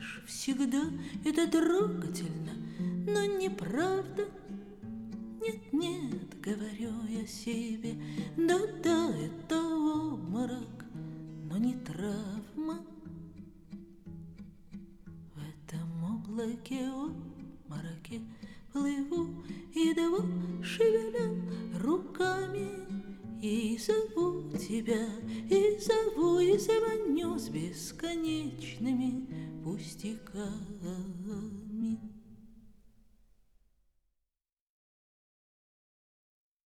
знаешь, всегда это трогательно, но неправда. Нет, нет, говорю я себе, да-да, это обморок, но не травма. В этом облаке обмороке плыву, едва шевеля руками, и зову тебя, и зову, и звоню с бесконечными пустяками.